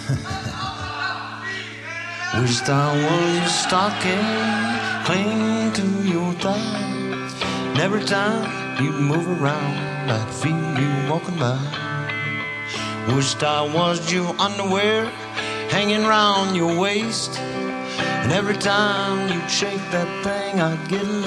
Wished I was your stocking, clinging to your thigh. And every time you move around, I'd feel you walking by. Wished I was your underwear, hanging round your waist. And every time you'd shake that thing, I'd get a